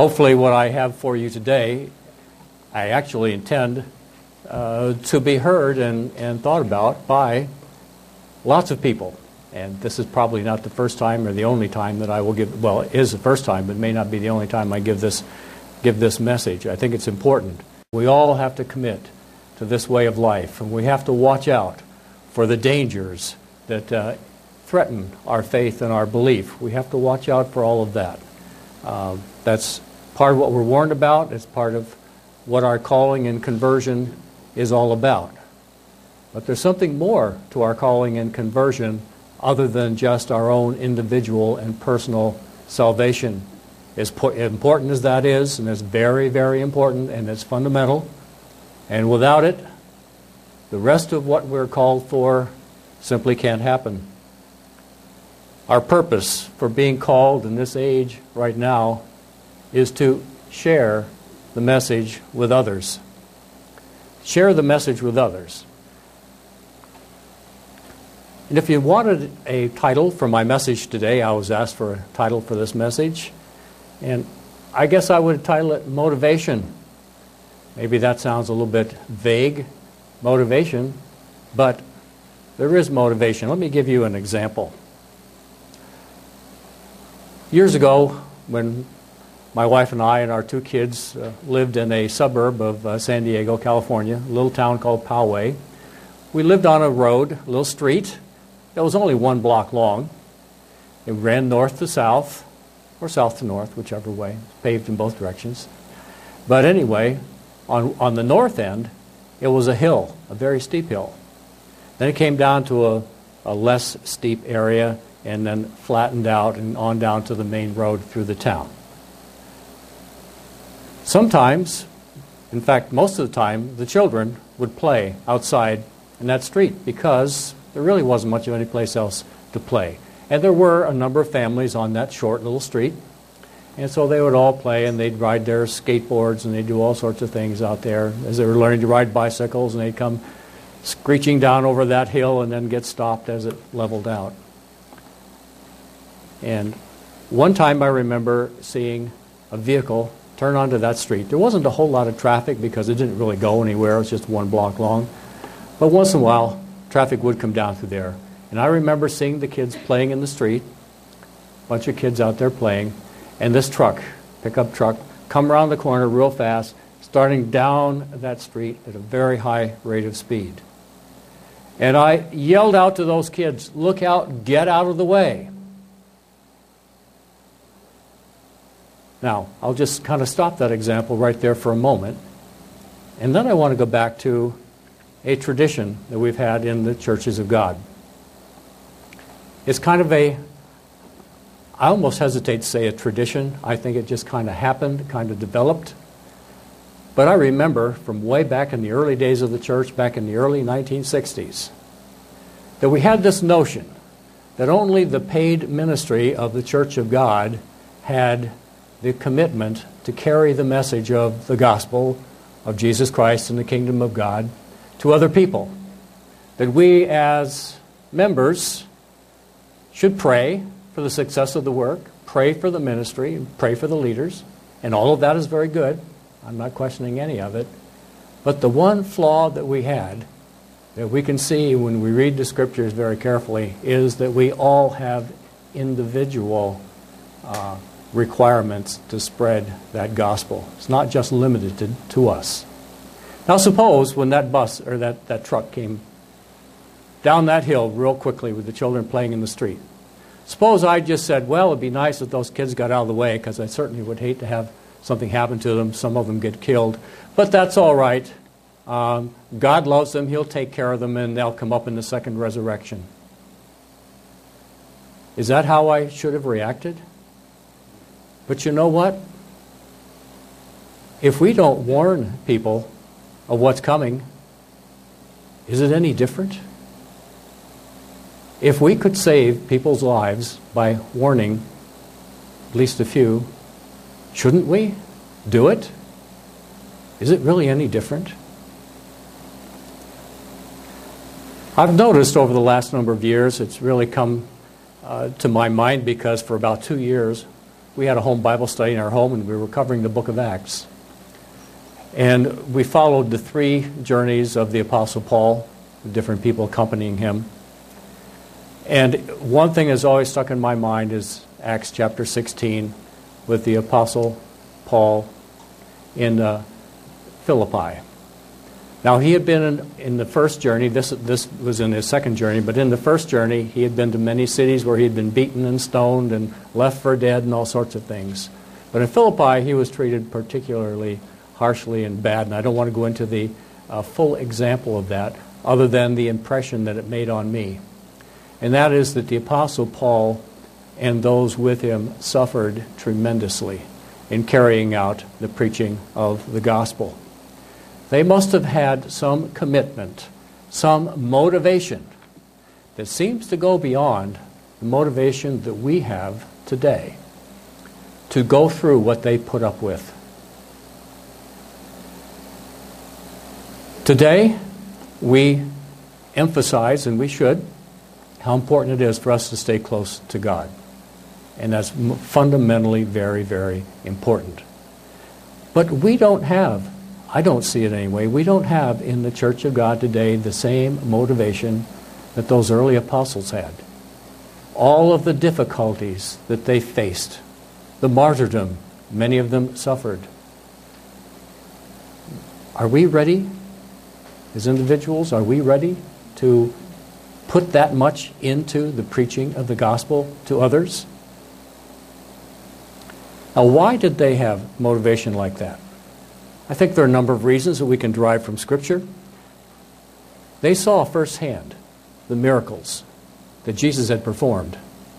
Hopefully what I have for you today, I actually intend to be heard and thought about by lots of people. And this is probably not the first time or the only time that I will give, well, it is the first time, but may not be the only time I give this message. I think it's important. We all have to commit to this way of life, and we have to watch out for the dangers that threaten our faith and our belief. We have to watch out for all of that. That's part of what we're warned about. It's part of what our calling and conversion is all about. But there's something more to our calling and conversion other than just our own individual and personal salvation. As important as that is, and it's very, very important, and it's fundamental, and without it, the rest of what we're called for simply can't happen. Our purpose for being called in this age right now is to share the message with others. Share the message with others. And if you wanted a title for my message today, I was asked for a title for this message, and I guess I would title it Motivation. Maybe that sounds a little bit vague, motivation, but there is motivation. Let me give you an example. Years ago, when my wife and I and our two kids lived in a suburb of San Diego, California, a little town called Poway, we lived on a road, a little street, that was only 1 block long. It ran north to south, or south to north, whichever way, paved in both directions. But anyway, on the north end, it was a hill, a very steep hill. Then it came down to a less steep area and then flattened out and on down to the main road through the town. Sometimes, in fact, most of the time, the children would play outside in that street because there really wasn't much of any place else to play. And there were a number of families on that short little street. And so they would all play, and they'd ride their skateboards, and they'd do all sorts of things out there as they were learning to ride bicycles, and they'd come screeching down over that hill and then get stopped as it leveled out. And one time I remember seeing a vehicle turn onto that street. There wasn't a whole lot of traffic because it didn't really go anywhere. It was just 1 block long. But once in a while, traffic would come down through there. And I remember seeing the kids playing in the street, a bunch of kids out there playing, and this truck, pickup truck, come around the corner real fast, starting down that street at a very high rate of speed. And I yelled out to those kids, "Look out, get out of the way." Now, I'll just kind of stop that example right there for a moment. And then I want to go back to a tradition that we've had in the churches of God. It's kind of I almost hesitate to say a tradition. I think it just kind of happened, kind of developed. But I remember from way back in the early days of the church, back in the early 1960s, that we had this notion that only the paid ministry of the Church of God had the commitment to carry the message of the gospel of Jesus Christ and the kingdom of God to other people. That we as members should pray for the success of the work, pray for the ministry, and pray for the leaders, and all of that is very good. I'm not questioning any of it. But the one flaw that we had, that we can see when we read the scriptures very carefully, is that we all have individual requirements to spread that gospel. It's not just limited to us. Now suppose when that bus or that truck came down that hill real quickly with the children playing in the street. Suppose I just said, well, it'd be nice if those kids got out of the way, because I certainly would hate to have something happen to them. Some of them get killed. But that's all right. God loves them. He'll take care of them, and they'll come up in the second resurrection. Is that how I should have reacted? But you know what? If we don't warn people of what's coming, is it any different? If we could save people's lives by warning at least a few, shouldn't we do it? Is it really any different? I've noticed over the last number of years, it's really come to my mind because for about 2 years, we had a home Bible study in our home, and we were covering the book of Acts. And we followed the 3 journeys of the Apostle Paul, different people accompanying him. And one thing that's always stuck in my mind is Acts chapter 16 with the Apostle Paul in Philippi. Now, he had been in the first journey. This was in his second journey, but in the first journey, he had been to many cities where he had been beaten and stoned and left for dead and all sorts of things. But in Philippi, he was treated particularly harshly and bad, and I don't want to go into the full example of that, other than the impression that it made on me. And that is that the Apostle Paul and those with him suffered tremendously in carrying out the preaching of the gospel. They must have had some commitment, some motivation that seems to go beyond the motivation that we have today to go through what they put up with. Today, we emphasize, and we should, how important it is for us to stay close to God. And that's fundamentally very, very important. But we don't have, I don't see it anyway, we don't have in the Church of God today the same motivation that those early apostles had. All of the difficulties that they faced, the martyrdom many of them suffered. Are we ready as individuals? Are we ready to put that much into the preaching of the gospel to others? Now, why did they have motivation like that? I think there are a number of reasons that we can derive from Scripture. They saw firsthand the miracles that Jesus had performed.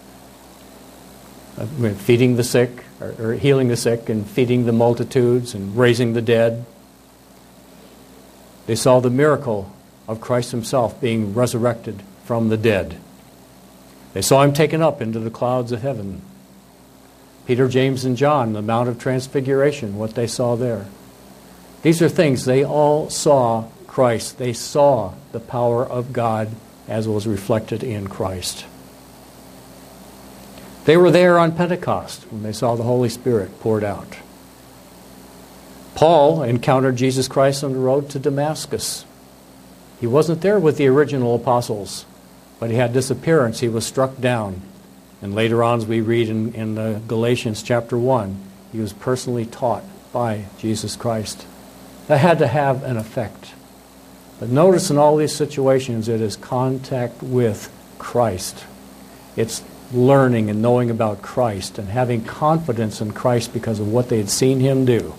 Feeding the sick, or healing the sick, and feeding the multitudes, and raising the dead. They saw the miracle of Christ himself being resurrected from the dead. They saw him taken up into the clouds of heaven. Peter, James, and John, the Mount of Transfiguration, what they saw there. These are things, they all saw Christ. They saw the power of God as was reflected in Christ. They were there on Pentecost when they saw the Holy Spirit poured out. Paul encountered Jesus Christ on the road to Damascus. He wasn't there with the original apostles, but he had this appearance. He was struck down. And later on, as we read in Galatians chapter 1, he was personally taught by Jesus Christ. That had to have an effect. But notice in all these situations, it is contact with Christ. It's learning and knowing about Christ and having confidence in Christ because of what they had seen him do.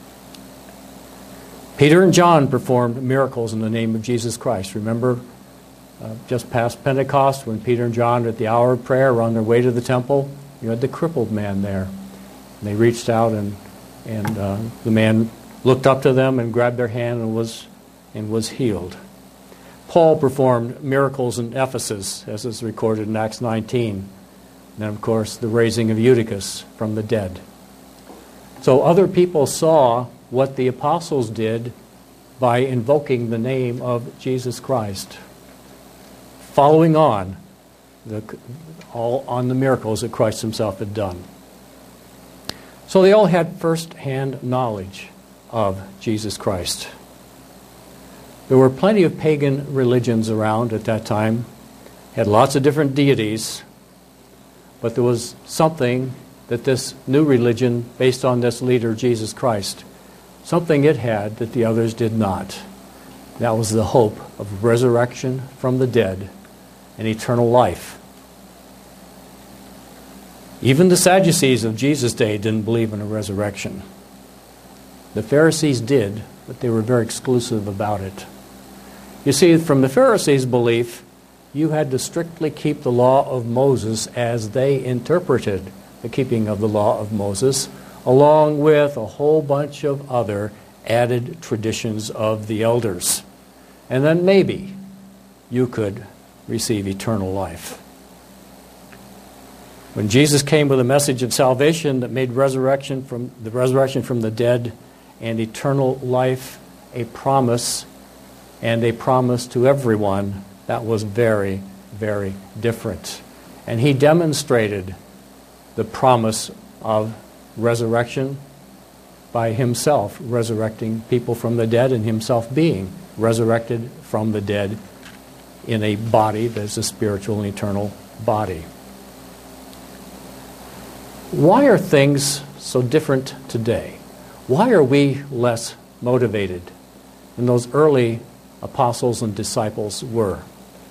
Peter and John performed miracles in the name of Jesus Christ. Remember, just past Pentecost, when Peter and John at the hour of prayer were on their way to the temple, you had the crippled man there. And they reached out and the man looked up to them and grabbed their hand and was healed. Paul performed miracles in Ephesus, as is recorded in Acts 19. And then, of course, the raising of Eutychus from the dead. So other people saw what the apostles did by invoking the name of Jesus Christ, following on the miracles that Christ himself had done. So they all had first-hand knowledge of Jesus Christ. There were plenty of pagan religions around at that time, had lots of different deities, but there was something that this new religion, based on this leader, Jesus Christ, something it had that the others did not. That was the hope of resurrection from the dead and eternal life. Even the Sadducees of Jesus' day didn't believe in a resurrection. The Pharisees did, but they were very exclusive about it. You see, from the Pharisees' belief, you had to strictly keep the law of Moses as they interpreted the keeping of the law of Moses, along with a whole bunch of other added traditions of the elders. And then maybe you could receive eternal life. When Jesus came with a message of salvation that made resurrection from the dead and eternal life a promise, and a promise to everyone, that was very, very different. And he demonstrated the promise of resurrection by himself resurrecting people from the dead and himself being resurrected from the dead in a body that's a spiritual and eternal body. Why are things so different today? Why are we less motivated than those early apostles and disciples were?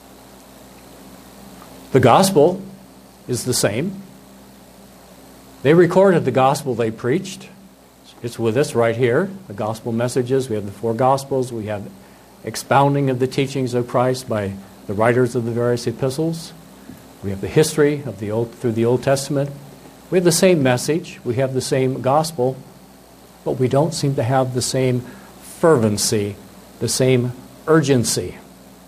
The gospel is the same. They recorded the gospel they preached. It's with us right here, the gospel messages. We have the 4 gospels. We have expounding of the teachings of Christ by the writers of the various epistles. We have the history of through the Old Testament. We have the same message. We have the same gospel, but we don't seem to have the same fervency, the same urgency.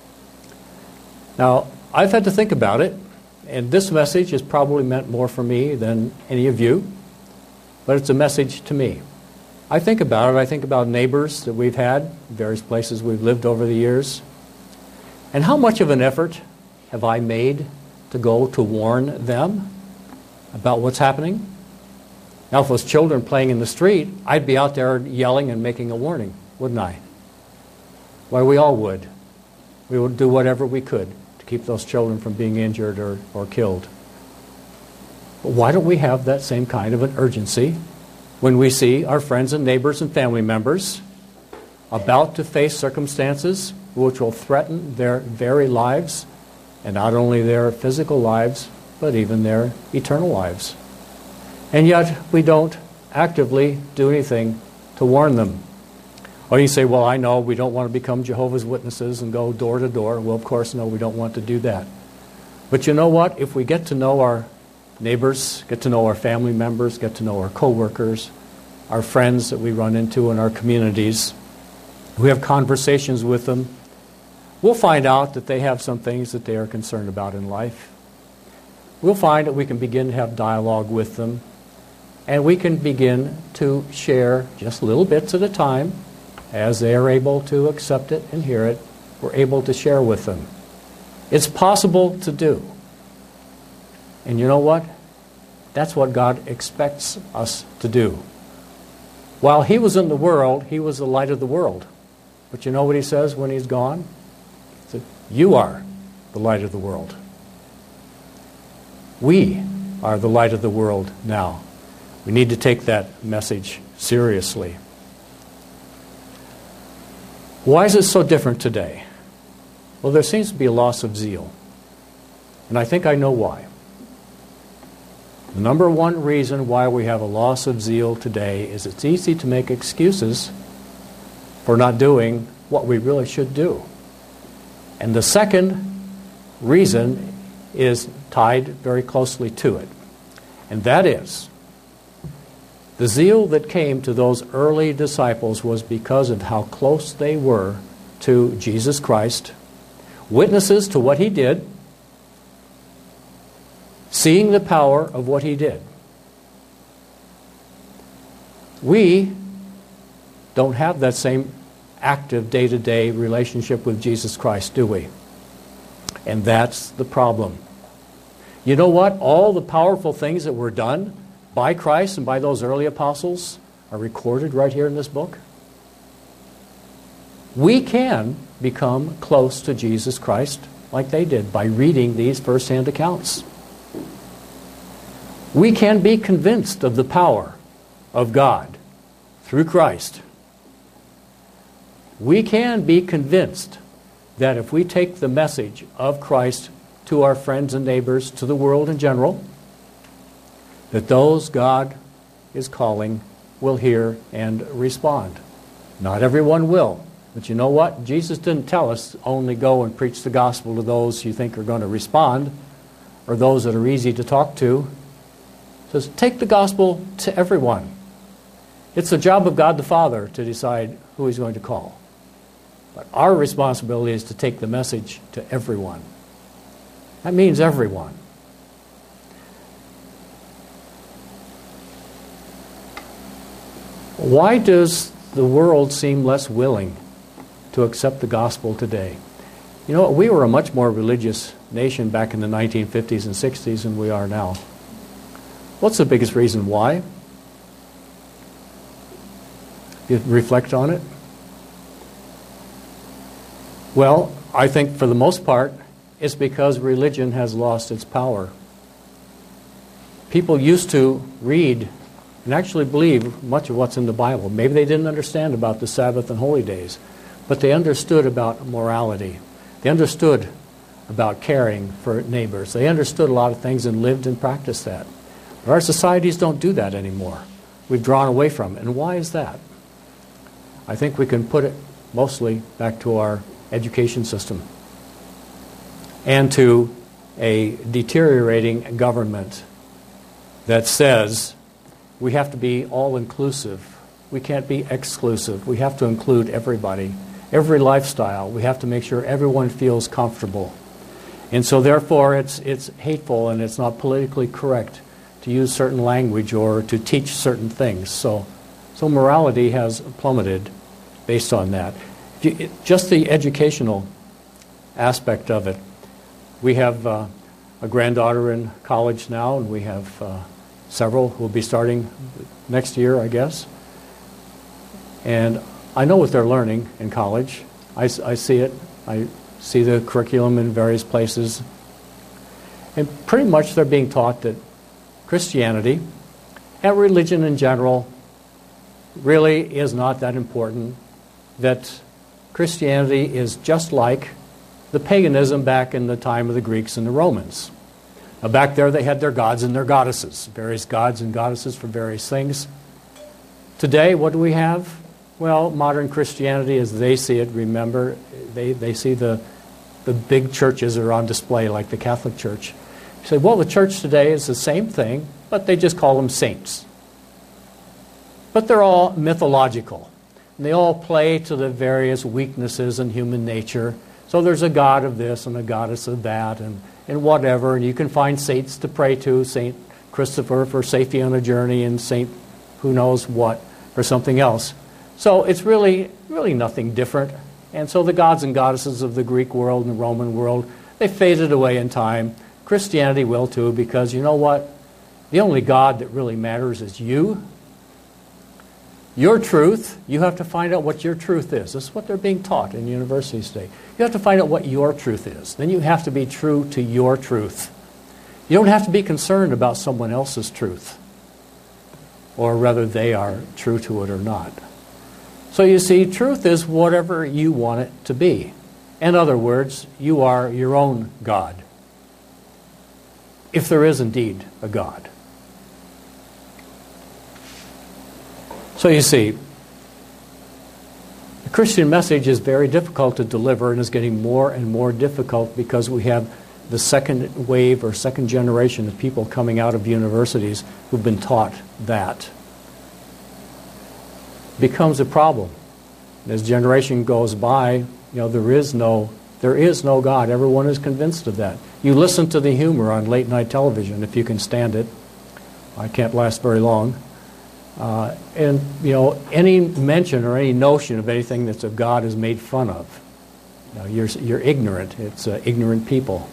Now, I've had to think about it, and this message has probably meant more for me than any of you, but it's a message to me. I think about it. I think about neighbors that we've had, various places we've lived over the years, and how much of an effort have I made to go to warn them about what's happening? Now, if it was children playing in the street, I'd be out there yelling and making a warning, wouldn't I? Why, we all would. We would do whatever we could to keep those children from being injured or killed. But why don't we have that same kind of an urgency when we see our friends and neighbors and family members about to face circumstances which will threaten their very lives, and not only their physical lives, but even their eternal lives? And yet we don't actively do anything to warn them. Or you say, well, I know we don't want to become Jehovah's Witnesses and go door to door. Well, of course, no, we don't want to do that. But you know what? If we get to know our neighbors, get to know our family members, get to know our co-workers, our friends that we run into in our communities, we have conversations with them, we'll find out that they have some things that they are concerned about in life. We'll find that we can begin to have dialogue with them, and we can begin to share just little bits at a time. As they are able to accept it and hear it, we're able to share with them. It's possible to do. And you know what? That's what God expects us to do. While He was in the world, He was the light of the world. But you know what He says when He's gone? He said, you are the light of the world. We are the light of the world now. We need to take that message seriously. Why is it so different today? Well, there seems to be a loss of zeal. And I think I know why. The number one reason why we have a loss of zeal today is it's easy to make excuses for not doing what we really should do. And the second reason is tied very closely to it. And that is, the zeal that came to those early disciples was because of how close they were to Jesus Christ, witnesses to what He did, seeing the power of what He did. We don't have that same active day-to-day relationship with Jesus Christ, do we? And that's the problem. You know what? All the powerful things that were done by Christ and by those early apostles are recorded right here in this book. We can become close to Jesus Christ like they did by reading these first-hand accounts. We can be convinced of the power of God through Christ. We can be convinced that if we take the message of Christ to our friends and neighbors, to the world in general, that those God is calling will hear and respond. Not everyone will. But you know what? Jesus didn't tell us only go and preach the gospel to those you think are going to respond or those that are easy to talk to. He says, take the gospel to everyone. It's the job of God the Father to decide who He's going to call. But our responsibility is to take the message to everyone. That means everyone. Why does the world seem less willing to accept the gospel today? You know, we were a much more religious nation back in the 1950s and 60s than we are now. What's the biggest reason why? You reflect on it. Well, I think for the most part, it's because religion has lost its power. People used to read and actually believe much of what's in the Bible. Maybe they didn't understand about the Sabbath and holy days, but they understood about morality. They understood about caring for neighbors. They understood a lot of things and lived and practiced that. But our societies don't do that anymore. We've drawn away from it. And why is that? I think we can put it mostly back to our education system and to a deteriorating government that says we have to be all-inclusive. We can't be exclusive. We have to include everybody, every lifestyle. We have to make sure everyone feels comfortable. And so therefore it's hateful and it's not politically correct to use certain language or to teach certain things. So morality has plummeted based on that. Just the educational aspect of it. We have a granddaughter in college now, and we have several who will be starting next year, I guess. And I know what they're learning in college. I see it. I see the curriculum in various places. And pretty much they're being taught that Christianity and religion in general really is not that important, that Christianity is just like the paganism back in the time of the Greeks and the Romans. Now back there they had their gods and their goddesses, various gods and goddesses for various things. Today, what do we have? Well, modern Christianity as they see it, remember, they see the big churches are on display like the Catholic Church. You say, well, the church today is the same thing, but they just call them saints. But they're all mythological. And they all play to the various weaknesses in human nature. So there's a god of this and a goddess of that and whatever. And you can find saints to pray to, Saint Christopher for safety on a journey and Saint who knows what for something else. So it's really nothing different. And so the gods and goddesses of the Greek world and the Roman world, they faded away in time. Christianity will too, because you know what? The only God that really matters is you. Your truth, you have to find out what your truth is. This is what they're being taught in universities today. You have to find out what your truth is. Then you have to be true to your truth. You don't have to be concerned about someone else's truth, or whether they are true to it or not. So you see, truth is whatever you want it to be. In other words, you are your own God, if there is indeed a God. So you see, the Christian message is very difficult to deliver and is getting more and more difficult because we have the second wave or second generation of people coming out of universities who've been taught that. It becomes a problem. As generation goes by, there is no God. Everyone is convinced of that. You listen to the humor on late night television if you can stand it. I can't last very long. And any mention or any notion of anything that's of God is made fun of. You're ignorant. It's ignorant people.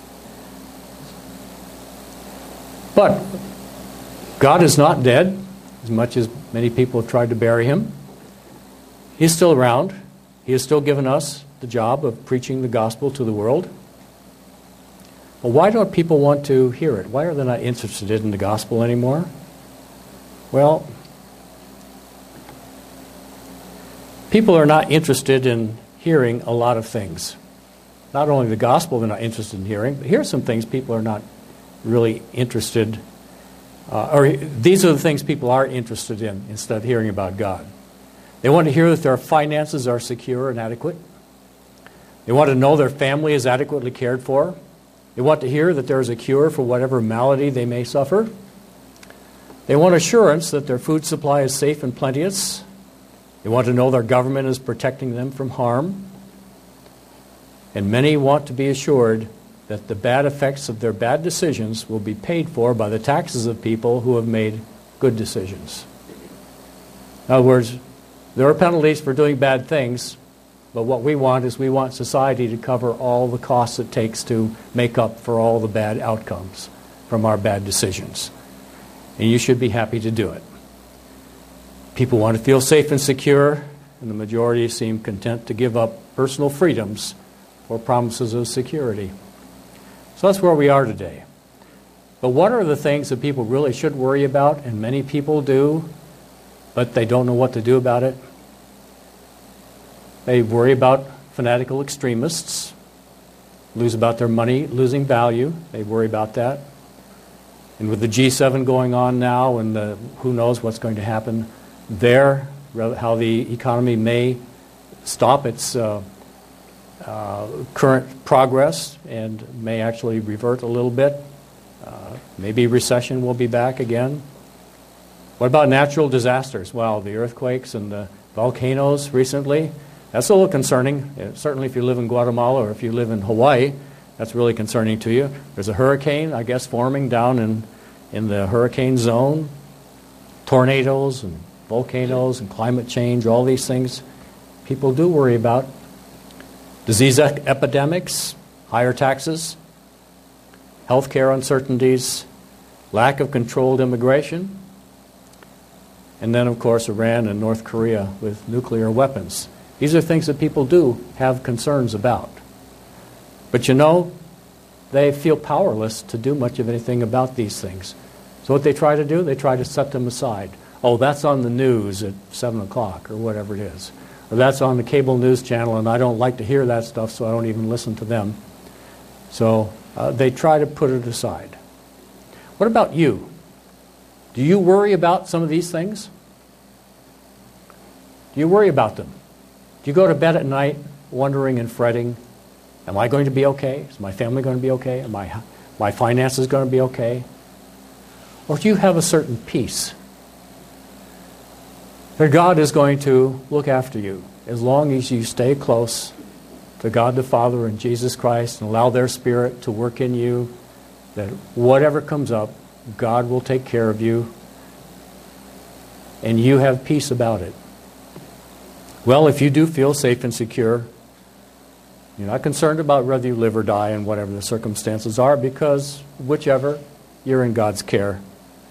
But God is not dead, as much as many people have tried to bury him. He's still around. He has still given us the job of preaching the gospel to the world. Well, why don't people want to hear it? Why are they not interested in the gospel anymore? Well, people are not interested in hearing a lot of things. Not only the gospel they're not interested in hearing, but here are some things people are not really interested, or these are the things people are interested in instead of hearing about God. They want to hear that their finances are secure and adequate. They want to know their family is adequately cared for. They want to hear that there is a cure for whatever malady they may suffer. They want assurance that their food supply is safe and plenteous. They want to know their government is protecting them from harm. And many want to be assured that the bad effects of their bad decisions will be paid for by the taxes of people who have made good decisions. In other words, there are penalties for doing bad things, but what we want is we want society to cover all the costs it takes to make up for all the bad outcomes from our bad decisions. and you should be happy to do it. People want to feel safe and secure, and the majority seem content to give up personal freedoms for promises of security. So that's where we are today. But what are the things that people really should worry about, and many people do, but they don't know what to do about it? They worry about fanatical extremists, lose about their money, losing value. They worry about that. And with the G7 going on now, and who knows what's going to happen there, how the economy may stop its current progress and may actually revert a little bit. Maybe recession will be back again. What about natural disasters? Well, the earthquakes and the volcanoes recently, that's a little concerning. Certainly if you live in Guatemala or if you live in Hawaii, that's really concerning to you. There's a hurricane, I guess, forming down in the hurricane zone. Tornadoes and volcanoes and climate change, all these things people do worry about. Disease epidemics, higher taxes, healthcare uncertainties, lack of controlled immigration, and then, of course, Iran and North Korea with nuclear weapons. These are things that people do have concerns about. But you know, they feel powerless to do much of anything about these things. So what they try to do, they try to set them aside. Oh, that's on the news at 7 o'clock or whatever it is. Or that's on the cable news channel, and I don't like to hear that stuff, so I don't even listen to them. So they try to put it aside. What about you? Do you worry about some of these things? Do you worry about them? Do you go to bed at night wondering and fretting, am I going to be okay? Is my family going to be okay? Am my finances going to be okay? Or do you have a certain peace that God is going to look after you as long as you stay close to God the Father and Jesus Christ and allow their Spirit to work in you, that whatever comes up, God will take care of you and you have peace about it. Well, if you do feel safe and secure, you're not concerned about whether you live or die and whatever the circumstances are, because whichever, you're in God's care.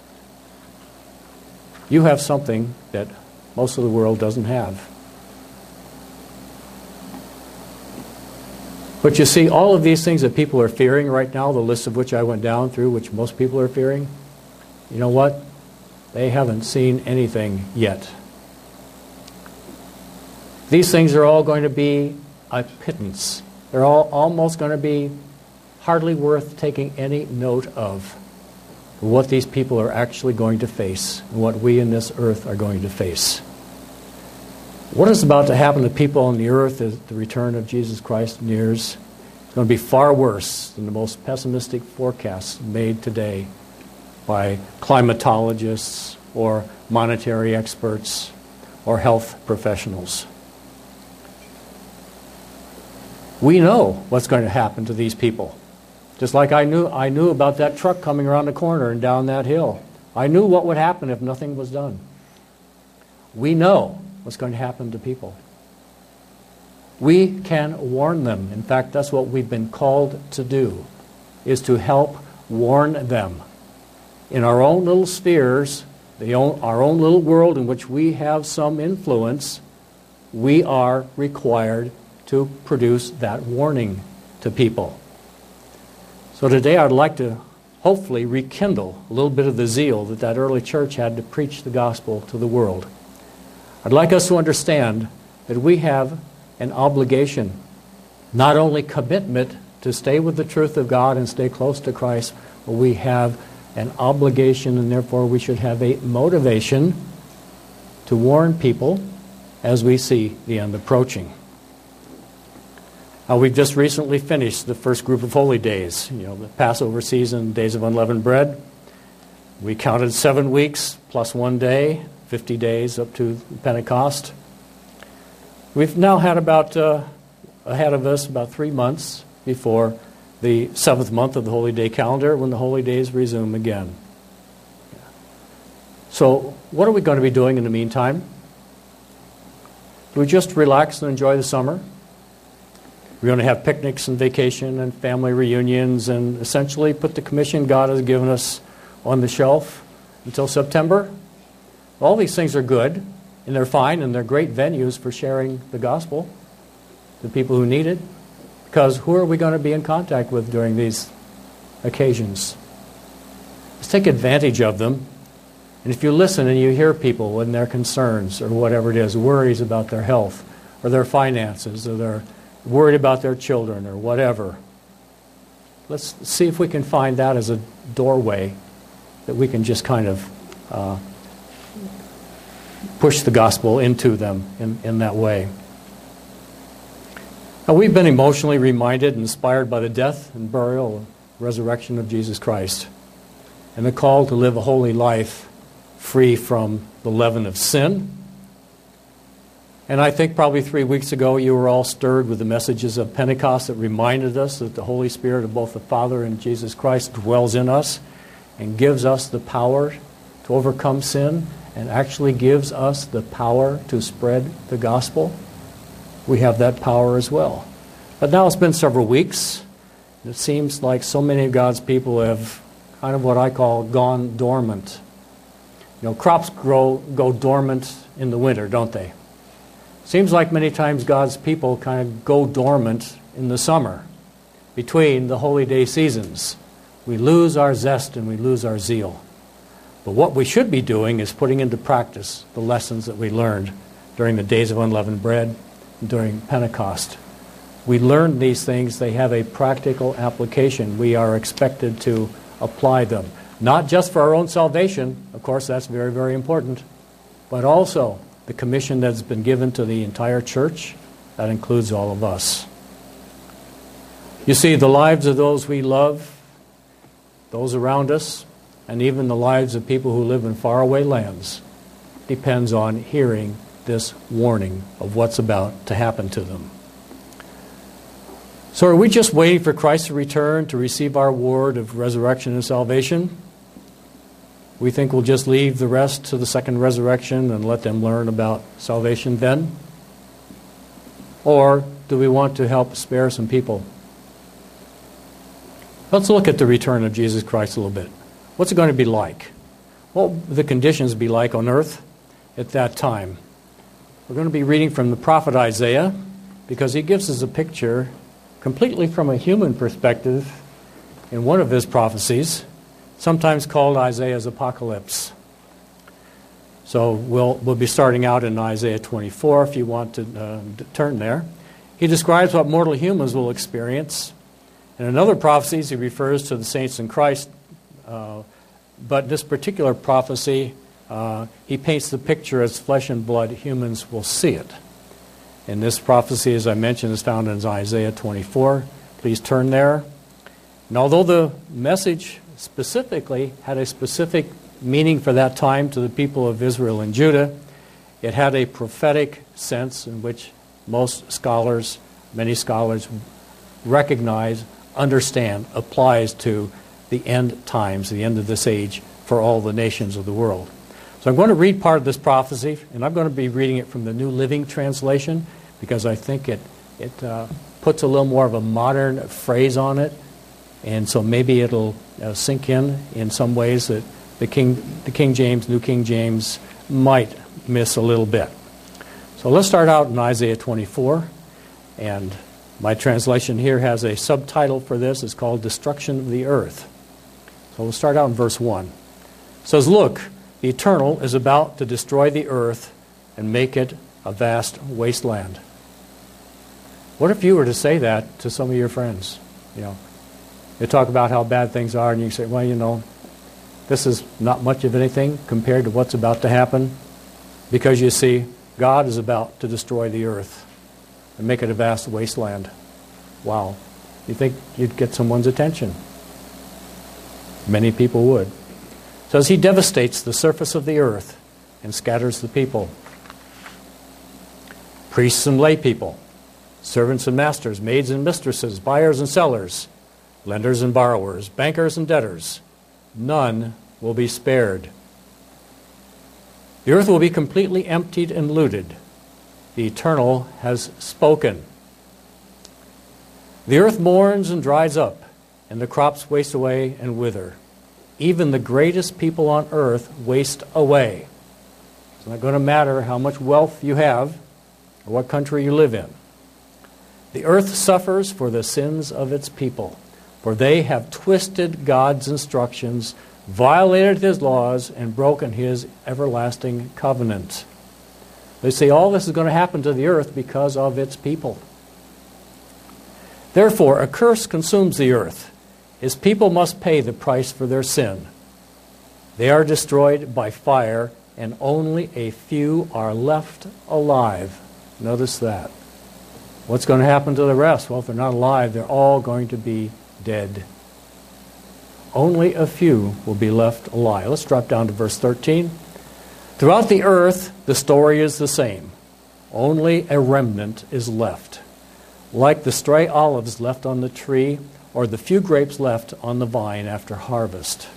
You have something that most of the world doesn't have. But you see, all of these things that people are fearing right now, the list of which I went down through, which most people are fearing, you know what? They haven't seen anything yet. These things are all going to be a pittance. They're all almost going to be hardly worth taking any note of what these people are actually going to face and what we in this earth are going to face. What is about to happen to people on the earth as the return of Jesus Christ nears is going to be far worse than the most pessimistic forecasts made today by climatologists or monetary experts or health professionals. We know what's going to happen to these people. Just like I knew about that truck coming around the corner and down that hill. I knew what would happen if nothing was done. We know what's going to happen to people. We can warn them. In fact, that's what we've been called to do, is to help warn them. In our own little spheres, our own little world in which we have some influence, we are required to produce that warning to people. So today I'd like to hopefully rekindle a little bit of the zeal that early church had to preach the gospel to the world. I'd like us to understand that we have an obligation, not only commitment to stay with the truth of God and stay close to Christ, but we have an obligation, and therefore we should have a motivation to warn people as we see the end approaching. We've just recently finished the first group of holy days, the Passover season, days of unleavened bread. We counted 7 weeks plus 1 day, 50 days up to Pentecost. We've now had ahead of us about 3 months before the 7th month of the Holy Day calendar, when the holy days resume again. So what are we going to be doing in the meantime? Do we just relax and enjoy the summer? We're going to have picnics and vacation and family reunions and essentially put the commission God has given us on the shelf until September. All these things are good, and they're fine, and they're great venues for sharing the gospel to people who need it. Because who are we going to be in contact with during these occasions? Let's take advantage of them. And if you listen and you hear people and their concerns or whatever it is, worries about their health or their finances or they're worried about their children or whatever, let's see if we can find that as a doorway that we can just kind of push the gospel into them in that way. Now, we've been emotionally reminded and inspired by the death and burial and resurrection of Jesus Christ and the call to live a holy life free from the leaven of sin. And I think probably 3 weeks ago you were all stirred with the messages of Pentecost that reminded us that the Holy Spirit of both the Father and Jesus Christ dwells in us and gives us the power to overcome sin and actually gives us the power to spread the gospel. We have that power as well. But now it's been several weeks. It seems like so many of God's people have kind of what I call gone dormant. You know, crops go dormant in the winter, don't they? Seems like many times God's people kind of go dormant in the summer, between the holy day seasons. We lose our zest and we lose our zeal. But what we should be doing is putting into practice the lessons that we learned during the days of unleavened bread, during Pentecost. We learned these things. They have a practical application. We are expected to apply them. Not just for our own salvation, of course that's very, very important, but also the commission that's been given to the entire church. That includes all of us. You see, the lives of those we love, those around us, and even the lives of people who live in faraway lands depends on hearing this warning of what's about to happen to them. So are we just waiting for Christ to return to receive our reward of resurrection and salvation? We think we'll just leave the rest to the second resurrection and let them learn about salvation then? Or do we want to help spare some people? Let's look at the return of Jesus Christ a little bit. What's it going to be like? What will the conditions be like on earth at that time? We're going to be reading from the prophet Isaiah because he gives us a picture completely from a human perspective in one of his prophecies, sometimes called Isaiah's Apocalypse. So we'll be starting out in Isaiah 24 if you want to turn there. He describes what mortal humans will experience. In another prophecies, he refers to the saints in Christ, but this particular prophecy, he paints the picture as flesh and blood humans will see it. And this prophecy, as I mentioned, is found in Isaiah 24. Please turn there. And although the message specifically had a specific meaning for that time to the people of Israel and Judah, it had a prophetic sense in which most scholars, many scholars, recognize, understand, applies to the end times, the end of this age for all the nations of the world. So I'm going to read part of this prophecy, and I'm going to be reading it from the New Living Translation because I think it puts a little more of a modern phrase on it, and so maybe it'll sink in some ways that the King James, New King James might miss a little bit. So let's start out in Isaiah 24, and my translation here has a subtitle for this. It's called Destruction of the Earth. So we'll start out in verse 1. It says, "Look, the Eternal is about to destroy the earth and make it a vast wasteland." What if you were to say that to some of your friends? You know, they talk about how bad things are, and you say, well, you know, this is not much of anything compared to what's about to happen, because you see, God is about to destroy the earth and make it a vast wasteland. Wow. You think you'd get someone's attention? Many people would. It says, "He devastates the surface of the earth and scatters the people. Priests and lay people, servants and masters, maids and mistresses, buyers and sellers, lenders and borrowers, bankers and debtors, none will be spared. The earth will be completely emptied and looted. The Eternal has spoken. The earth mourns and dries up, and the crops waste away and wither. even the greatest people on earth waste away. It's not going to matter how much wealth you have or what country you live in. The earth suffers for the sins of its people, for they have twisted God's instructions, violated his laws, and broken his everlasting covenant. They say all this is going to happen to the earth because of its people. Therefore, a curse consumes the earth. His people must pay the price for their sin. They are destroyed by fire, and only a few are left alive. Notice that. What's going to happen to the rest? Well, if they're not alive, they're all going to be dead. Only a few will be left alive. Let's drop down to verse 13. Throughout the earth, the story is the same. Only a remnant is left, like the stray olives left on the tree, or the few grapes left on the vine after harvest.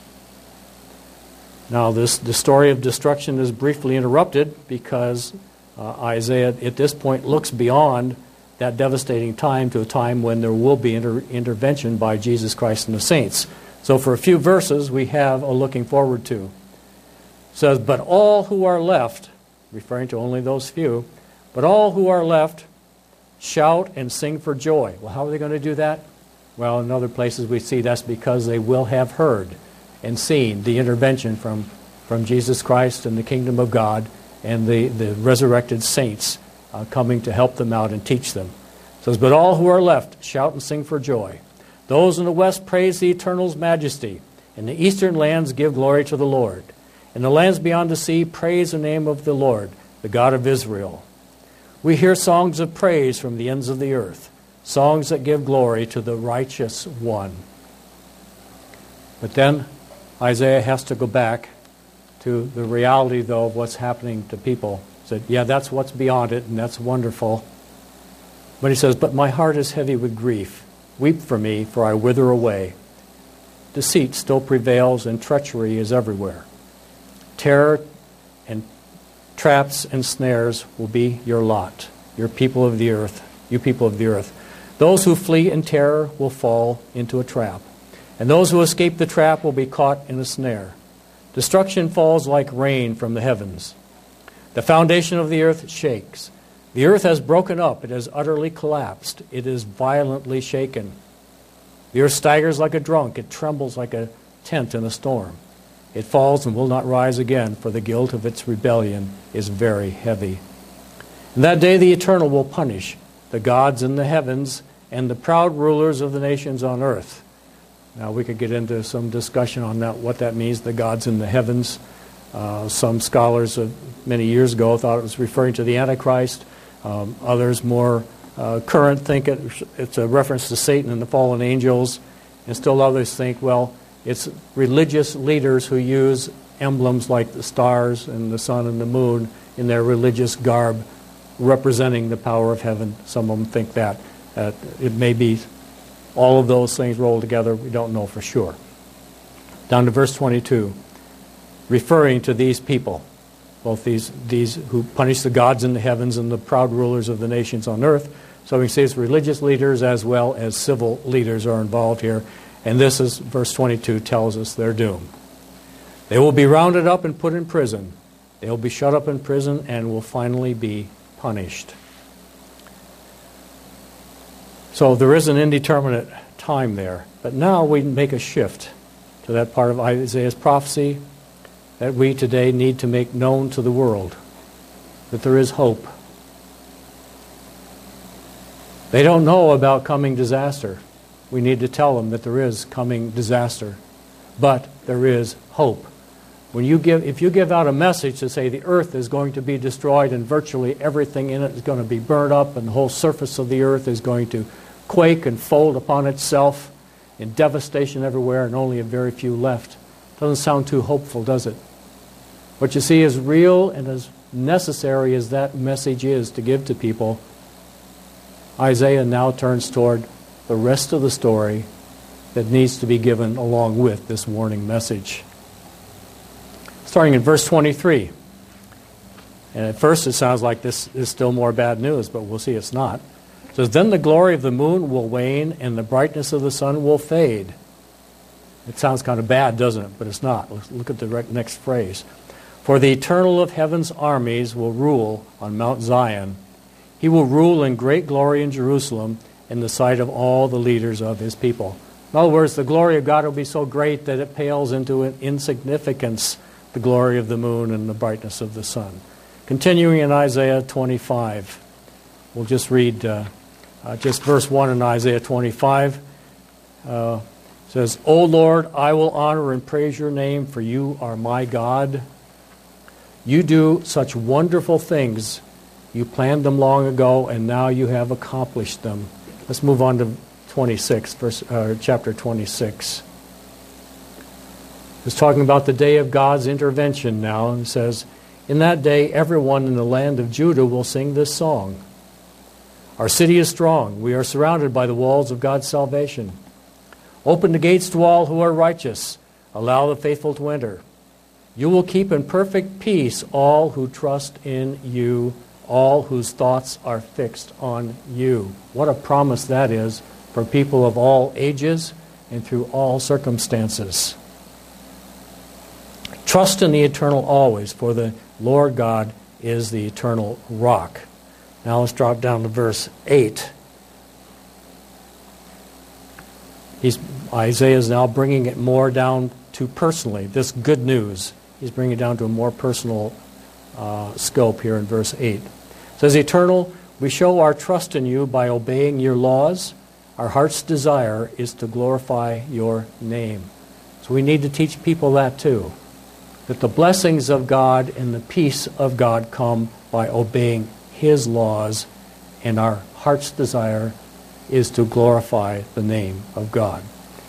Now, the story of destruction is briefly interrupted because Isaiah, at this point, looks beyond that devastating time to a time when there will be intervention by Jesus Christ and the saints. So for a few verses, we have a looking forward to. It says, but all who are left, referring to only those few, but all who are left shout and sing for joy. Well, how are they going to do that? Well, in other places we see that's because they will have heard and seen the intervention from Jesus Christ and the kingdom of God and the resurrected saints coming to help them out and teach them. It says, but all who are left shout and sing for joy. Those in the west praise the Eternal's majesty. In the eastern lands give glory to the Lord. In the lands beyond the sea praise the name of the Lord, the God of Israel. We hear songs of praise from the ends of the earth, songs that give glory to the righteous one. But then Isaiah has to go back to the reality, though, of what's happening to people. He said, yeah, that's what's beyond it, and that's wonderful. But he says, but my heart is heavy with grief. Weep for me, for I wither away. Deceit still prevails, and treachery is everywhere. Terror and traps and snares will be your lot, your people of the earth, you people of the earth. Those who flee in terror will fall into a trap, and those who escape the trap will be caught in a snare. Destruction falls like rain from the heavens. The foundation of the earth shakes. The earth has broken up. It has utterly collapsed. It is violently shaken. The earth staggers like a drunk. It trembles like a tent in a storm. It falls and will not rise again, for the guilt of its rebellion is very heavy. In that day the Eternal will punish the gods in the heavens and the proud rulers of the nations on earth. Now we could get into some discussion on that, what that means, the gods in the heavens. Some scholars many years ago thought it was referring to the Antichrist. Others more current think it's a reference to Satan and the fallen angels. And still others think, well, it's religious leaders who use emblems like the stars and the sun and the moon in their religious garb representing the power of heaven. Some of them think that. It may be all of those things rolled together. We don't know for sure. Down to verse 22, referring to these people, both these who punish the gods in the heavens and the proud rulers of the nations on earth. So we see it's religious leaders as well as civil leaders are involved here. And this is, verse 22 tells us their doom. They will be rounded up and put in prison. They will be shut up in prison and will finally be punished. So there is an indeterminate time there. But now we make a shift to that part of Isaiah's prophecy that we today need to make known to the world, that there is hope. They don't know about coming disaster. We need to tell them that there is coming disaster, but there is hope. If you give out a message to say the earth is going to be destroyed and virtually everything in it is going to be burned up and the whole surface of the earth is going to quake and fold upon itself in devastation everywhere and only a very few left, doesn't sound too hopeful, does it? What you see is real, and as necessary as that message is to give to people, Isaiah now turns toward the rest of the story that needs to be given along with this warning message. Starting in verse 23. And at first it sounds like this is still more bad news, but we'll see it's not. It says, then the glory of the moon will wane and the brightness of the sun will fade. It sounds kind of bad, doesn't it? But it's not. Let's look at the next phrase. For the Eternal of heaven's armies will rule on Mount Zion. He will rule in great glory in Jerusalem in the sight of all the leaders of his people. In other words, the glory of God will be so great that it pales into insignificance, the glory of the moon and the brightness of the sun. Continuing in Isaiah 25. We'll just read just verse 1 in Isaiah 25. It says, O Lord, I will honor and praise your name, for you are my God. You do such wonderful things. You planned them long ago, and now you have accomplished them. Let's move on to 26, chapter 26. It's talking about the day of God's intervention now, and it says, in that day, everyone in the land of Judah will sing this song. Our city is strong. We are surrounded by the walls of God's salvation. Open the gates to all who are righteous. Allow the faithful to enter. You will keep in perfect peace all who trust in you, all whose thoughts are fixed on you. What a promise that is for people of all ages and through all circumstances. Trust in the eternal always, for the Lord God is the eternal rock. Now let's drop down to verse 8. Isaiah is now bringing it more down to personally, this good news. He's bringing it down to a more personal scope here in verse 8. It says, Eternal, we show our trust in you by obeying your laws. Our heart's desire is to glorify your name. So we need to teach people that too, that the blessings of God and the peace of God come by obeying his laws, and our heart's desire is to glorify the name of God.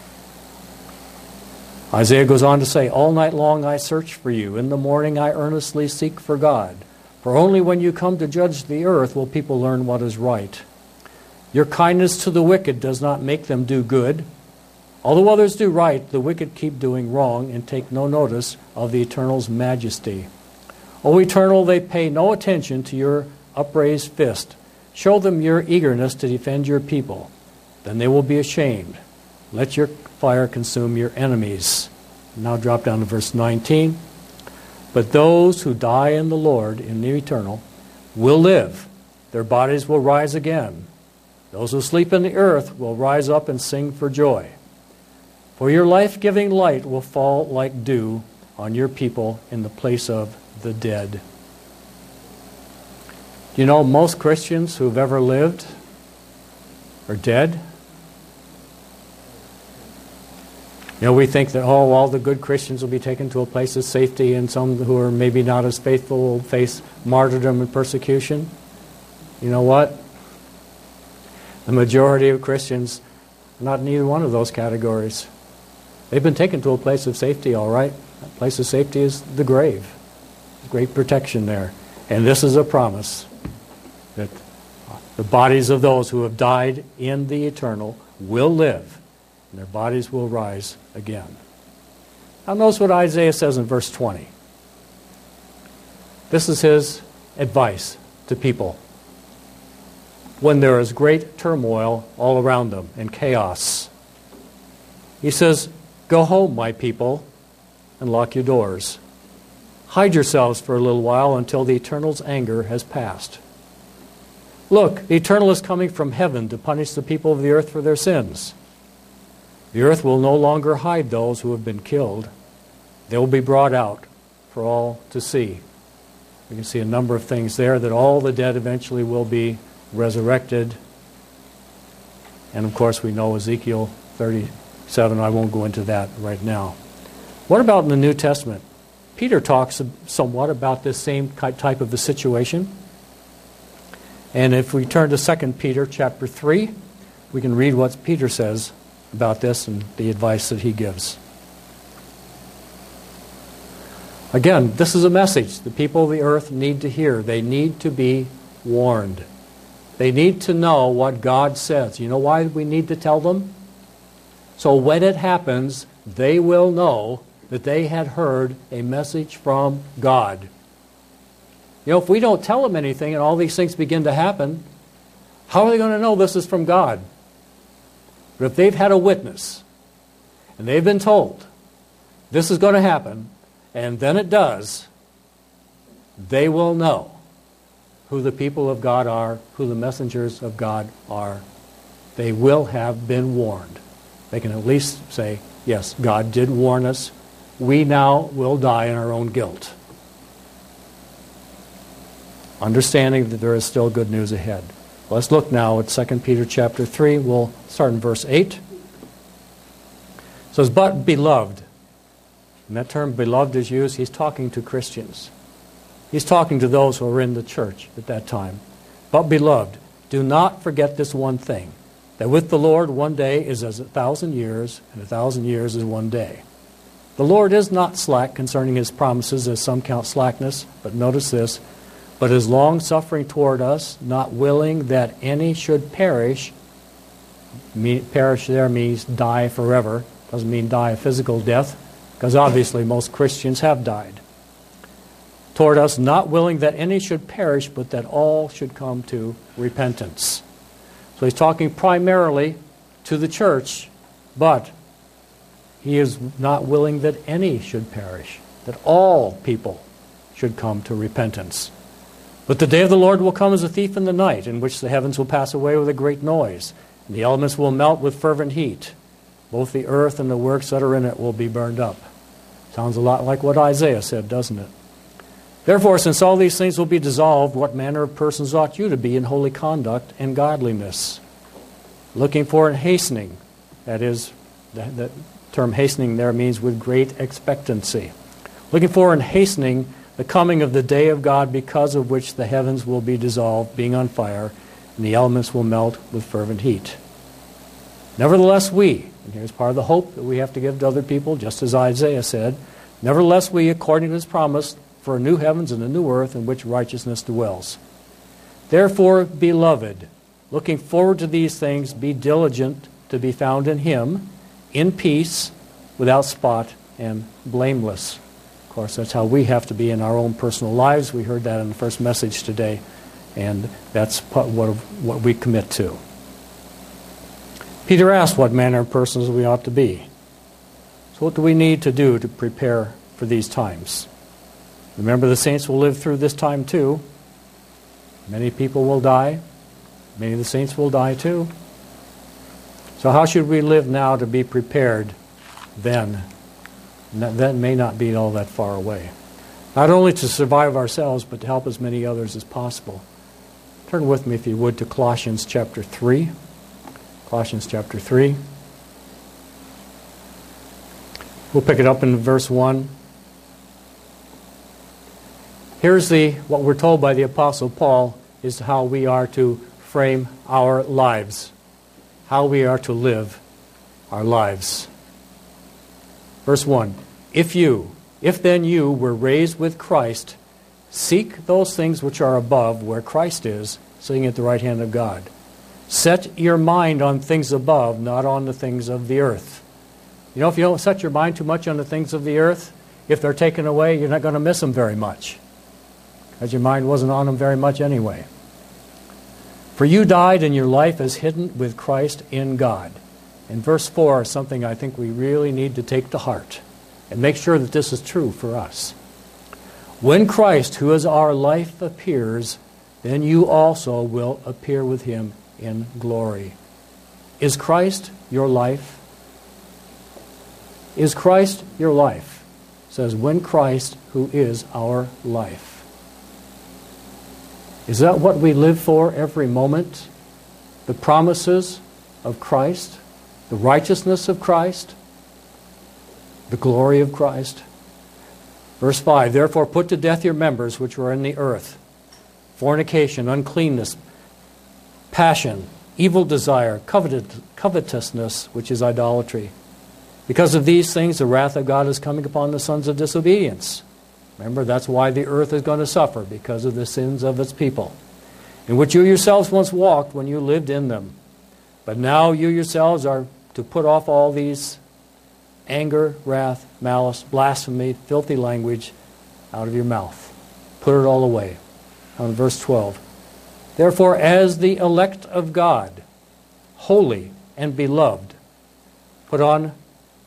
Isaiah goes on to say, All night long I search for you. In the morning I earnestly seek for God. For only when you come to judge the earth will people learn what is right. Your kindness to the wicked does not make them do good. Although others do right, the wicked keep doing wrong and take no notice of the Eternal's majesty. O Eternal, they pay no attention to your upraised fist. Show them your eagerness to defend your people. Then they will be ashamed. Let your fire consume your enemies. Now drop down to verse 19. But those who die in the Lord, in the Eternal, will live. Their bodies will rise again. Those who sleep in the earth will rise up and sing for joy. For your life-giving light will fall like dew on your people in the place of the dead. Do you know most Christians who have ever lived are dead? You know, we think that, all the good Christians will be taken to a place of safety, and some who are maybe not as faithful will face martyrdom and persecution. You know what? The majority of Christians are not in either one of those categories. They've been taken to a place of safety, all right? That place of safety is the grave. There's great protection there. And this is a promise that the bodies of those who have died in the eternal will live, and their bodies will rise again. Now notice what Isaiah says in verse 20. This is his advice to people when there is great turmoil all around them and chaos. He says, Go home, my people, and lock your doors. Hide yourselves for a little while until the Eternal's anger has passed. Look, the Eternal is coming from heaven to punish the people of the earth for their sins. The earth will no longer hide those who have been killed. They will be brought out for all to see. We can see a number of things there, that all the dead eventually will be resurrected. And of course we know Ezekiel 37. I won't go into that right now. What about in the New Testament? Peter talks somewhat about this same type of a situation. And if we turn to 2 Peter chapter 3, we can read what Peter says about this and the advice that he gives. Again, this is a message the people of the earth need to hear. They need to be warned. They need to know what God says. You know why we need to tell them? So when it happens, they will know that they had heard a message from God. You know, if we don't tell them anything and all these things begin to happen, how are they going to know this is from God? But if they've had a witness, and they've been told this is going to happen, and then it does, they will know who the people of God are, who the messengers of God are. They will have been warned. They can at least say, yes, God did warn us. We now will die in our own guilt. Understanding that there is still good news ahead. Let's look now at 2 Peter chapter 3. We'll start in verse 8. It says, but beloved. And that term beloved is used. He's talking to Christians. He's talking to those who were in the church at that time. But beloved, do not forget this one thing, that with the Lord 1 day is as 1,000 years, and 1,000 years is 1 day. The Lord is not slack concerning his promises, as some count slackness, but notice this, but is long-suffering toward us, not willing that any should perish. Perish there means die forever. Doesn't mean die a physical death, because obviously most Christians have died. Toward us, not willing that any should perish, but that all should come to repentance. So he's talking primarily to the church, but he is not willing that any should perish, that all people should come to repentance. But the day of the Lord will come as a thief in the night, in which the heavens will pass away with a great noise, and the elements will melt with fervent heat. Both the earth and the works that are in it will be burned up. Sounds a lot like what Isaiah said, doesn't it? Therefore, since all these things will be dissolved, what manner of persons ought you to be in holy conduct and godliness? Looking for and hastening. That is, the term hastening there means with great expectancy. Looking for and hastening the coming of the day of God, because of which the heavens will be dissolved, being on fire, and the elements will melt with fervent heat. Nevertheless we, and here's part of the hope that we have to give to other people, just as Isaiah said, nevertheless we, according to his promise, for a new heavens and a new earth in which righteousness dwells. Therefore, beloved, looking forward to these things, be diligent to be found in him, in peace, without spot, and blameless. Of course, that's how we have to be in our own personal lives. We heard that in the first message today, and that's what we commit to. Peter asked what manner of persons we ought to be. So what do we need to do to prepare for these times? Remember, the saints will live through this time too. Many people will die. Many of the saints will die too. So how should we live now to be prepared then? That may not be all that far away. Not only to survive ourselves, but to help as many others as possible. Turn with me, if you would, to Colossians chapter 3. Colossians chapter 3. We'll pick it up in verse 1. Here's what we're told by the Apostle Paul is how we are to frame our lives, how we are to live our lives. Verse 1, if then you were raised with Christ, seek those things which are above, where Christ is, sitting at the right hand of God. Set your mind on things above, not on the things of the earth. You know, if you don't set your mind too much on the things of the earth, if they're taken away, you're not going to miss them very much, because your mind wasn't on them very much anyway. For you died, and your life is hidden with Christ in God. And verse 4 is something I think we really need to take to heart and make sure that this is true for us. When Christ, who is our life, appears, then you also will appear with him in glory. Is Christ your life? Is Christ your life? It says, when Christ, who is our life. Is that what we live for every moment? The promises of Christ? The righteousness of Christ? The glory of Christ? Verse 5, therefore put to death your members which are in the earth, fornication, uncleanness, passion, evil desire, covetousness, which is idolatry. Because of these things, the wrath of God is coming upon the sons of disobedience. Remember, that's why the earth is going to suffer, because of the sins of its people, in which you yourselves once walked when you lived in them. But now you yourselves are to put off all these: anger, wrath, malice, blasphemy, filthy language out of your mouth. Put it all away. On verse 12. Therefore, as the elect of God, holy and beloved, put on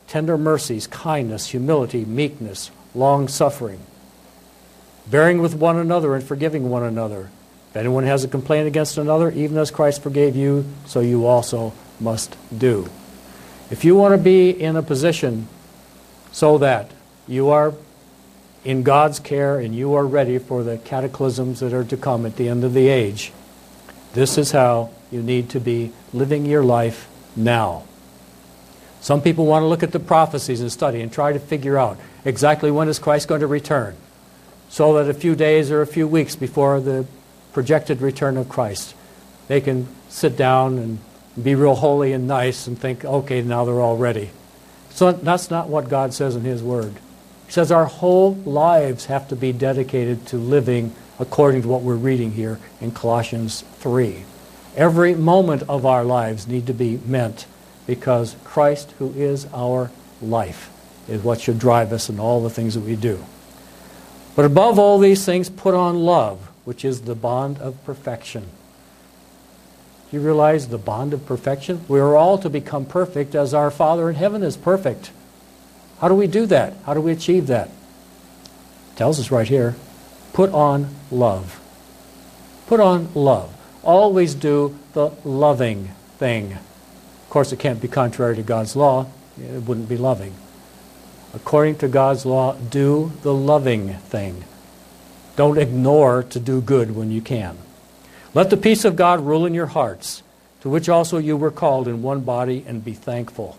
tender mercies, kindness, humility, meekness, long-suffering, bearing with one another and forgiving one another. If anyone has a complaint against another, even as Christ forgave you, so you also must do. If you want to be in a position so that you are in God's care and you are ready for the cataclysms that are to come at the end of the age, this is how you need to be living your life now. Some people want to look at the prophecies and study and try to figure out exactly when is Christ going to return, so that a few days or a few weeks before the projected return of Christ, they can sit down and be real holy and nice and think, okay, now they're all ready. So that's not what God says in His Word. He says our whole lives have to be dedicated to living according to what we're reading here in Colossians 3. Every moment of our lives need to be meant, because Christ, who is our life, is what should drive us in all the things that we do. But above all these things, put on love, which is the bond of perfection. Do you realize the bond of perfection? We are all to become perfect as our Father in heaven is perfect. How do we do that? How do we achieve that? It tells us right here, put on love. Put on love. Always do the loving thing. Of course, it can't be contrary to God's law. It wouldn't be loving. According to God's law, do the loving thing. Don't ignore to do good when you can. Let the peace of God rule in your hearts, to which also you were called in one body, and be thankful.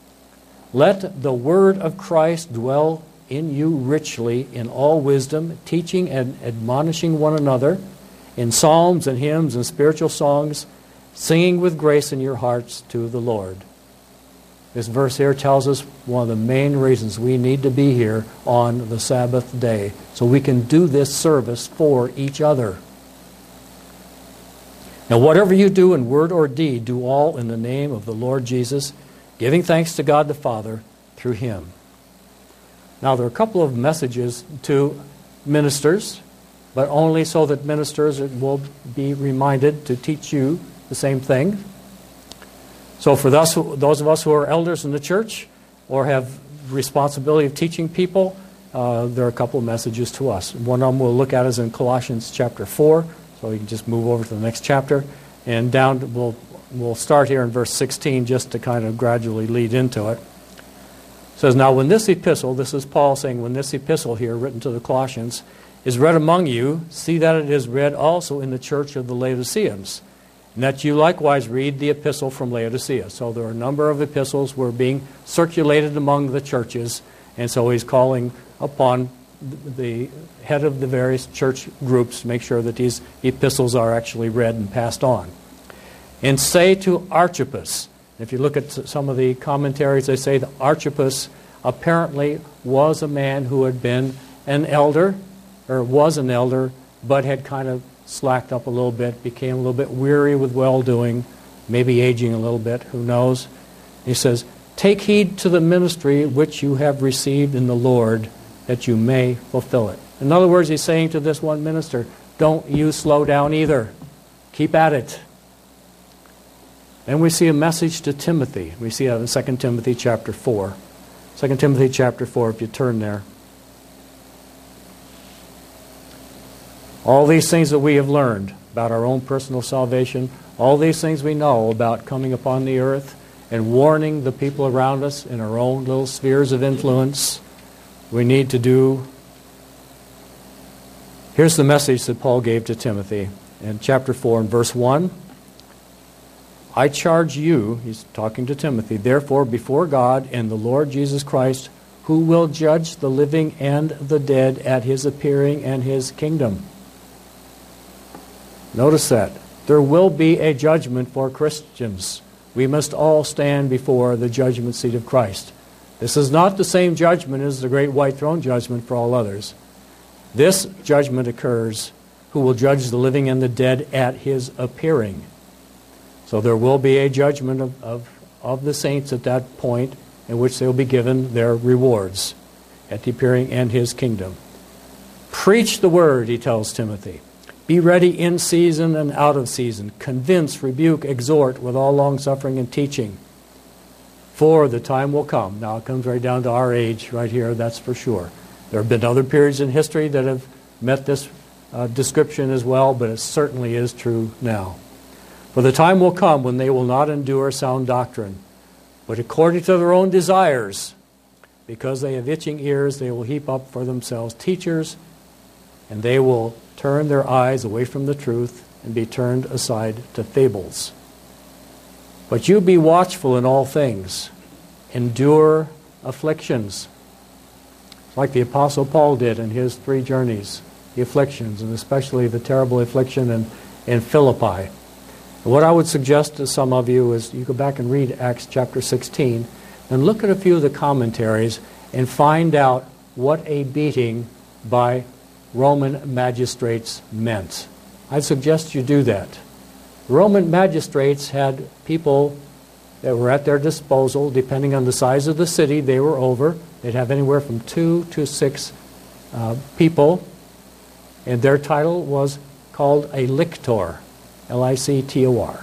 Let the word of Christ dwell in you richly in all wisdom, teaching and admonishing one another in psalms and hymns and spiritual songs, singing with grace in your hearts to the Lord. This verse here tells us one of the main reasons we need to be here on the Sabbath day, so we can do this service for each other. Now, whatever you do in word or deed, do all in the name of the Lord Jesus, giving thanks to God the Father through Him. Now, there are a couple of messages to ministers, but only so that ministers will be reminded to teach you the same thing. So for those of us who are elders in the church or have responsibility of teaching people, there are a couple of messages to us. One of them we'll look at is in Colossians chapter 4, so you can just move over to the next chapter. And down, we'll start here in verse 16 just to kind of gradually lead into it. It says, now when this epistle, this is Paul saying, when this epistle here written to the Colossians is read among you, see that it is read also in the church of the Laodiceans, and that you likewise read the epistle from Laodicea. So there are a number of epistles were being circulated among the churches, and so he's calling upon the head of the various church groups to make sure that these epistles are actually read and passed on. And say to Archippus, if you look at some of the commentaries, they say that Archippus apparently was a man who had been an elder, or was an elder, but had kind of slacked up a little bit, became a little bit weary with well-doing, maybe aging a little bit, who knows. He says, take heed to the ministry which you have received in the Lord, that you may fulfill it. In other words, he's saying to this one minister, don't you slow down either. Keep at it. And we see a message to Timothy. We see that in 2 Timothy chapter 4. 2 Timothy chapter 4, if you turn there. All these things that we have learned about our own personal salvation, all these things we know about coming upon the earth and warning the people around us in our own little spheres of influence, we need to do. Here's the message that Paul gave to Timothy in chapter 4 and verse 1. I charge you, he's talking to Timothy, therefore before God and the Lord Jesus Christ, who will judge the living and the dead at His appearing and His kingdom. Notice that. There will be a judgment for Christians. We must all stand before the judgment seat of Christ. This is not the same judgment as the great white throne judgment for all others. This judgment occurs, who will judge the living and the dead at His appearing. So there will be a judgment of the saints at that point, in which they will be given their rewards at the appearing and His kingdom. Preach the word, he tells Timothy. Be ready in season and out of season. Convince, rebuke, exhort with all longsuffering and teaching. For the time will come. Now it comes right down to our age right here, that's for sure. There have been other periods in history that have met this description as well, but it certainly is true now. For the time will come when they will not endure sound doctrine, but according to their own desires, because they have itching ears, they will heap up for themselves teachers, and they will turn their eyes away from the truth and be turned aside to fables. But you be watchful in all things. Endure afflictions, like the Apostle Paul did in his 3 journeys, the afflictions, and especially the terrible affliction in Philippi. And what I would suggest to some of you is you go back and read Acts chapter 16 and look at a few of the commentaries and find out what a beating by Roman magistrates meant. I'd suggest you do that. The Roman magistrates had people that were at their disposal, depending on the size of the city they were over. They'd have anywhere from 2 to 6 people, and their title was called a lictor, L-I-C-T-O-R.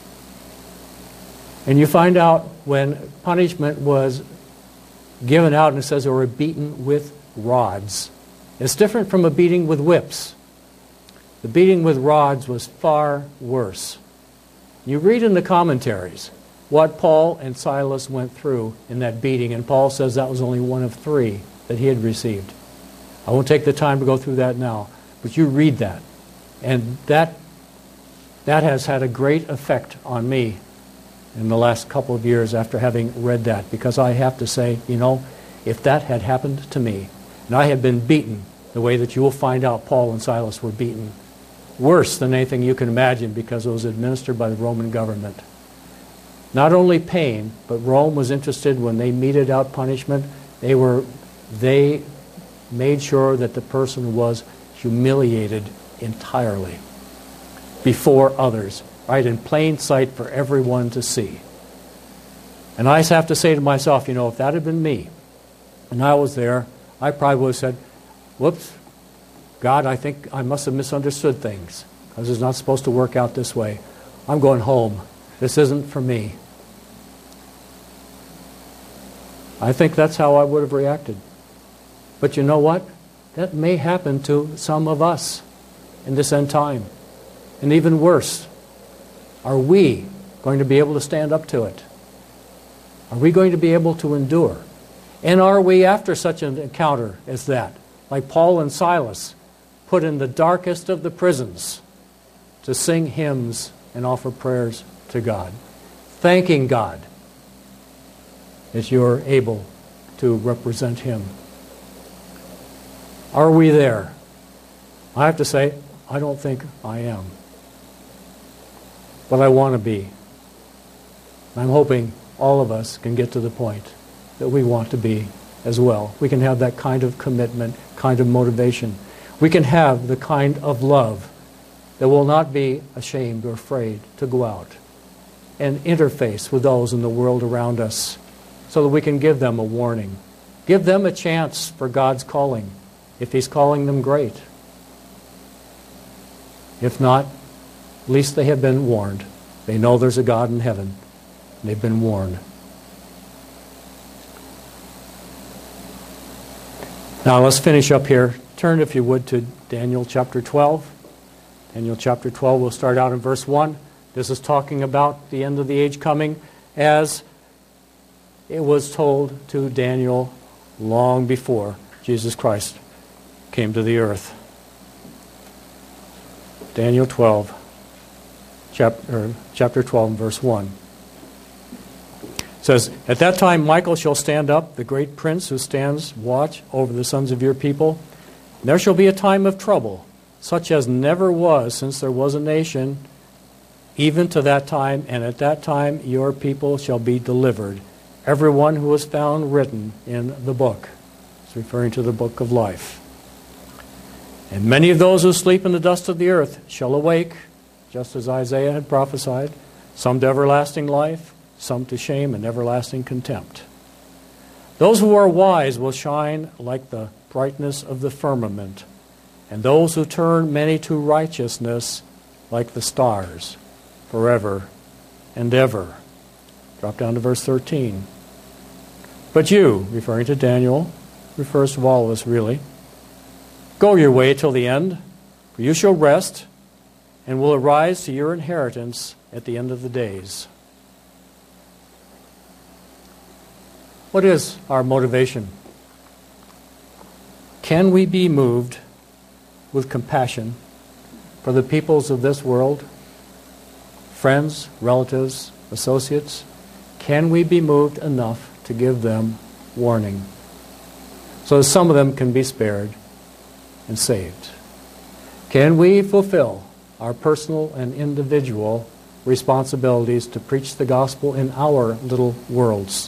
And you find out when punishment was given out, and it says they were beaten with rods. It's different from a beating with whips. The beating with rods was far worse. You read in the commentaries what Paul and Silas went through in that beating, and Paul says that was only one of 3 that he had received. I won't take the time to go through that now, but you read that. And that has had a great effect on me in the last couple of years after having read that, because I have to say, if that had happened to me, and I had been beaten the way that you will find out Paul and Silas were beaten, worse than anything you can imagine, because it was administered by the Roman government. Not only pain, but Rome was interested when they meted out punishment. They made sure that the person was humiliated entirely before others, right, in plain sight for everyone to see. And I have to say to myself, if that had been me, and I was there, I probably would have said, whoops, God, I think I must have misunderstood things, because it's not supposed to work out this way. I'm going home. This isn't for me. I think that's how I would have reacted. But you know what? That may happen to some of us in this end time. And even worse, are we going to be able to stand up to it? Are we going to be able to endure? And are we, after such an encounter as that, like Paul and Silas, put in the darkest of the prisons to sing hymns and offer prayers to God, thanking God that you're able to represent Him? Are we there? I have to say, I don't think I am. But I want to be. I'm hoping all of us can get to the point that we want to be as well. We can have that kind of commitment, kind of motivation. We can have the kind of love that will not be ashamed or afraid to go out and interface with those in the world around us, so that we can give them a warning. Give them a chance for God's calling. If He's calling them, great. If not, at least they have been warned. They know there's a God in heaven. And they've been warned. Now let's finish up here. Turn, if you would, to Daniel chapter 12. Daniel chapter 12, we'll start out in verse 1. This is talking about the end of the age coming, as it was told to Daniel long before Jesus Christ came to the earth. Daniel 12, chapter 12, and verse 1. It says, "At that time Michael shall stand up, the great prince who stands watch over the sons of your people. And there shall be a time of trouble, such as never was since there was a nation, even to that time, and at that time your people shall be delivered, everyone who was found written in the book." It's referring to the book of life. "And many of those who sleep in the dust of the earth shall awake, just as Isaiah had prophesied, some to everlasting life, some to shame and everlasting contempt. Those who are wise will shine like the brightness of the firmament, and those who turn many to righteousness like the stars, forever and ever." Drop down to verse 13. But you, referring to Daniel, refers to all of us really, go your way till the end, for you shall rest, and will arise to your inheritance at the end of the days. What is our motivation? Can we be moved with compassion for the peoples of this world, friends, relatives, associates? Can we be moved enough to give them warning so that some of them can be spared and saved? Can we fulfill our personal and individual responsibilities to preach the gospel in our little worlds?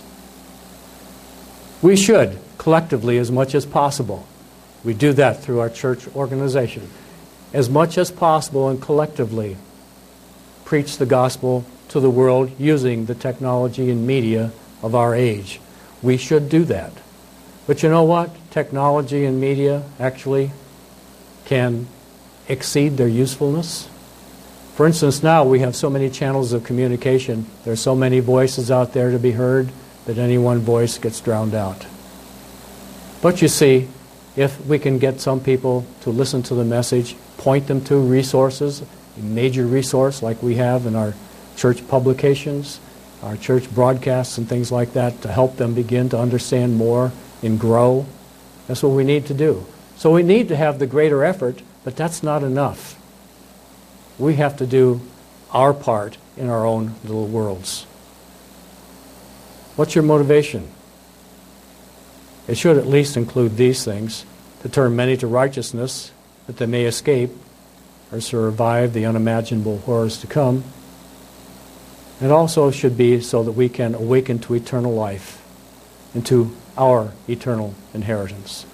We should, collectively, as much as possible. We do that through our church organization. As much as possible and collectively preach the gospel to the world using the technology and media of our age. We should do that. But you know what? Technology and media actually can exceed their usefulness. For instance, now we have so many channels of communication. There's so many voices out there to be heard that any one voice gets drowned out. But you see, if we can get some people to listen to the message, point them to resources, a major resource like we have in our church publications, our church broadcasts and things like that, to help them begin to understand more and grow, that's what we need to do. So we need to have the greater effort, but that's not enough. We have to do our part in our own little worlds. What's your motivation? It should at least include these things: to turn many to righteousness, that they may escape or survive the unimaginable horrors to come. It also should be so that we can awaken to eternal life and to our eternal inheritance.